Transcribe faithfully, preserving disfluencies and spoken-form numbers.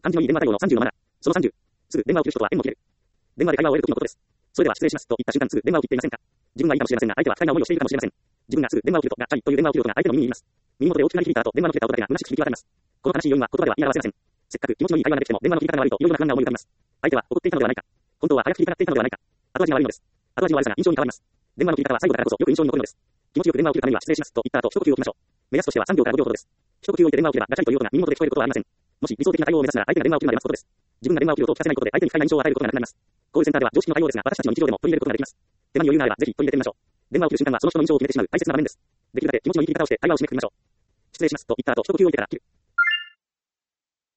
漢字のいい電話対応のさんじゅうのマナー。そのさんじゅう。すぐ電話を切る人とは縁も切れる。電話で会話を終える時のことです。それでは失礼しますと言った瞬間すぐ電話を切っていませんか。自分がいいかもしれませんが相手は不快な思いをしているかもしれません。自分がすぐ電話を切るとがチャイという電話を切る音が相手の耳に言います。耳元で大きくなり響いた後電話の切れた音だけが虚しく響き渡ります。この悲しい要因は言葉では言い表せません。せっかく気持ちのいい会話ができても電話の切り方が悪いといろいろな不安が思い浮かびます。相手は怒っていたのではないか。本当は早く切りかかっていたのではないか。後味が悪いのです。後味の悪さが印象に変わります。電話の切り方は最後だからこそよく印象に残るのです。気持ちよく電話を切るためには失礼しますと言った後一呼吸を置きましょう。目安としてはさんびょうからごびょうほどです。一呼吸を置いて電話を切ればガチャリという音が耳元で聞こえることはありません。もし理想的な対応を目指すなら相手が電話を切るまで待つことです。自分が電話を切る音を聞かせないことで相手に不快な印象を与えることがなくなります。コールセンターでは常識の対応ですが私たちの日常でも取り入れることができます。手間に余裕があればぜひ取り入れてみましょう。電話を切る瞬間はその人の印象を決めてしまう大切な場面です。できるだけ気持ちのいい切り方をして会話を締めくくりましょう。失礼しますと言った後一呼吸を置いてから切る。